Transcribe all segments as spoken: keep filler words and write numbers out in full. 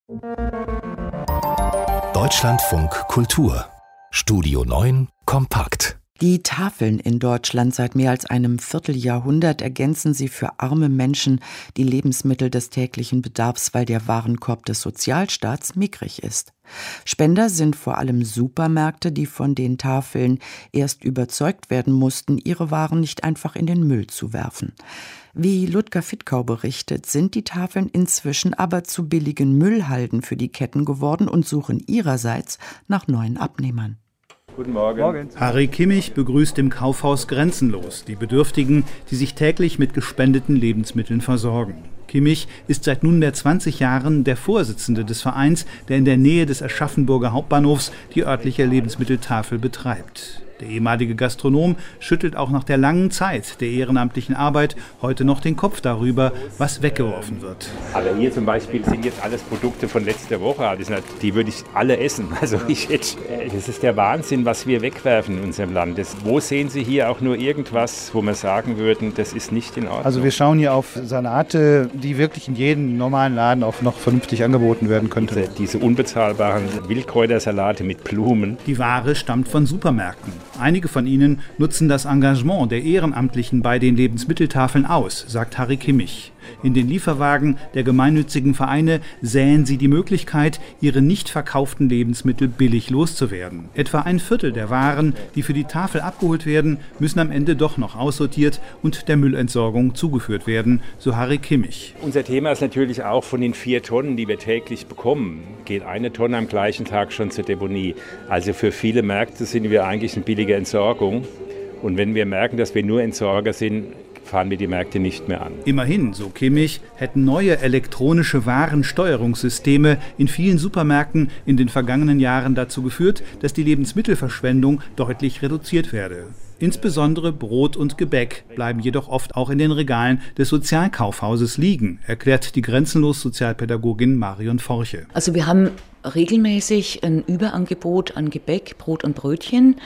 Deutschlandfunk Kultur Studio neun Kompakt. Die Tafeln in Deutschland seit mehr als einem Vierteljahrhundert ergänzen sie für arme Menschen die Lebensmittel des täglichen Bedarfs, weil der Warenkorb des Sozialstaats mickrig ist. Spender sind vor allem Supermärkte, die von den Tafeln erst überzeugt werden mussten, ihre Waren nicht einfach in den Müll zu werfen. Wie Ludger Fittkau berichtet, sind die Tafeln inzwischen aber zu billigen Müllhalden für die Ketten geworden und suchen ihrerseits nach neuen Abnehmern. Guten Morgen. Morgen. Harry Kimmich begrüßt im Kaufhaus Grenzenlos die Bedürftigen, die sich täglich mit gespendeten Lebensmitteln versorgen. Kimmich ist seit nunmehr zwanzig Jahren der Vorsitzende des Vereins, der in der Nähe des Aschaffenburger Hauptbahnhofs die örtliche Lebensmitteltafel betreibt. Der ehemalige Gastronom schüttelt auch nach der langen Zeit der ehrenamtlichen Arbeit heute noch den Kopf darüber, was weggeworfen wird. Aber hier zum Beispiel sind jetzt alles Produkte von letzter Woche. Die würde ich alle essen. Also ich, das ist der Wahnsinn, was wir wegwerfen in unserem Land. Das, wo sehen Sie hier auch nur irgendwas, wo wir sagen würden, das ist nicht in Ordnung? Also wir schauen hier auf Salate, die wirklich in jedem normalen Laden auch noch vernünftig angeboten werden könnten. Diese, diese unbezahlbaren Wildkräutersalate mit Blumen. Die Ware stammt von Supermärkten. Einige von ihnen nutzen das Engagement der Ehrenamtlichen bei den Lebensmitteltafeln aus, sagt Harry Kimmich. In den Lieferwagen der gemeinnützigen Vereine säen sie die Möglichkeit, ihre nicht verkauften Lebensmittel billig loszuwerden. Etwa ein Viertel der Waren, die für die Tafel abgeholt werden, müssen am Ende doch noch aussortiert und der Müllentsorgung zugeführt werden, so Harry Kimmich. Unser Thema ist natürlich auch, von den vier Tonnen, die wir täglich bekommen, geht eine Tonne am gleichen Tag schon zur Deponie. Also für viele Märkte sind wir eigentlich eine billige Entsorgung. Und wenn wir merken, dass wir nur Entsorger sind, fahren wir die Märkte nicht mehr an. Immerhin, so Kimmich, hätten neue elektronische Warensteuerungssysteme in vielen Supermärkten in den vergangenen Jahren dazu geführt, dass die Lebensmittelverschwendung deutlich reduziert werde. Insbesondere Brot und Gebäck bleiben jedoch oft auch in den Regalen des Sozialkaufhauses liegen, erklärt die Grenzenlos-Sozialpädagogin Marion Forche. Also wir haben regelmäßig ein Überangebot an Gebäck, Brot und Brötchen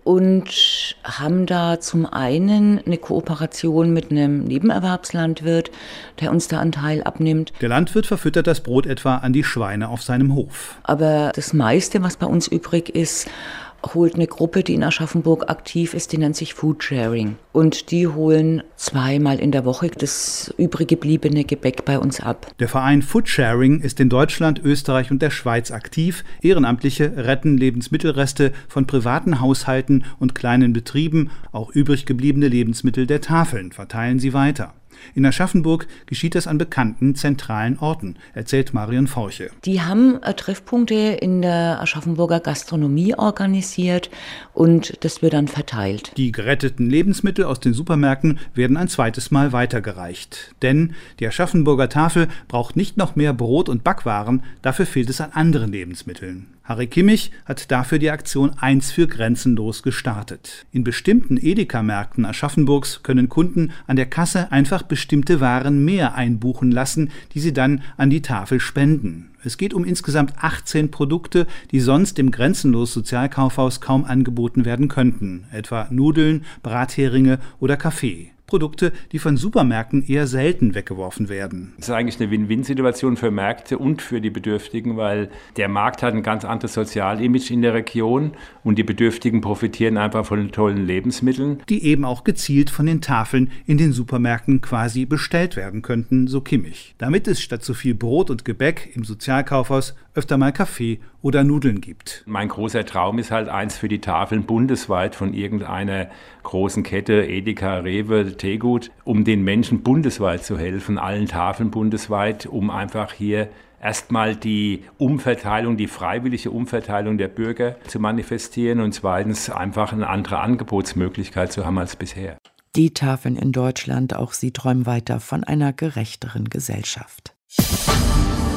und haben da zum einen eine Kooperation mit einem Nebenerwerbslandwirt, der uns da einen Teil abnimmt. Der Landwirt verfüttert das Brot etwa an die Schweine auf seinem Hof. Aber das meiste, was bei uns übrig ist, holt eine Gruppe, die in Aschaffenburg aktiv ist, die nennt sich Foodsharing. Und die holen zweimal in der Woche das übrig gebliebene Gebäck bei uns ab. Der Verein Foodsharing ist in Deutschland, Österreich und der Schweiz aktiv. Ehrenamtliche retten Lebensmittelreste von privaten Haushalten und kleinen Betrieben. Auch übrig gebliebene Lebensmittel der Tafeln verteilen sie weiter. In Aschaffenburg geschieht das an bekannten zentralen Orten, erzählt Marion Forche. Die haben Treffpunkte in der Aschaffenburger Gastronomie organisiert und das wird dann verteilt. Die geretteten Lebensmittel aus den Supermärkten werden ein zweites Mal weitergereicht. Denn die Aschaffenburger Tafel braucht nicht noch mehr Brot und Backwaren, dafür fehlt es an anderen Lebensmitteln. Harry Kimmich hat dafür die Aktion eins für Grenzenlos gestartet. In bestimmten Edeka-Märkten Aschaffenburgs können Kunden an der Kasse einfach bestimmte Waren mehr einbuchen lassen, die sie dann an die Tafel spenden. Es geht um insgesamt achtzehn Produkte, die sonst im Grenzenlos-Sozialkaufhaus kaum angeboten werden könnten, etwa Nudeln, Bratheringe oder Kaffee. Produkte, die von Supermärkten eher selten weggeworfen werden. Das ist eigentlich eine Win-Win-Situation für Märkte und für die Bedürftigen, weil der Markt hat ein ganz anderes Sozialimage in der Region und die Bedürftigen profitieren einfach von tollen Lebensmitteln. Die eben auch gezielt von den Tafeln in den Supermärkten quasi bestellt werden könnten, so Kimmich. Damit es statt so viel Brot und Gebäck im Sozialkaufhaus öfter mal Kaffee oder Nudeln gibt. Mein großer Traum ist halt eins für die Tafeln bundesweit von irgendeiner großen Kette, Edeka, Rewe, Tegut, um den Menschen bundesweit zu helfen, allen Tafeln bundesweit, um einfach hier erstmal die Umverteilung, die freiwillige Umverteilung der Bürger zu manifestieren und zweitens einfach eine andere Angebotsmöglichkeit zu haben als bisher. Die Tafeln in Deutschland, auch sie träumen weiter von einer gerechteren Gesellschaft.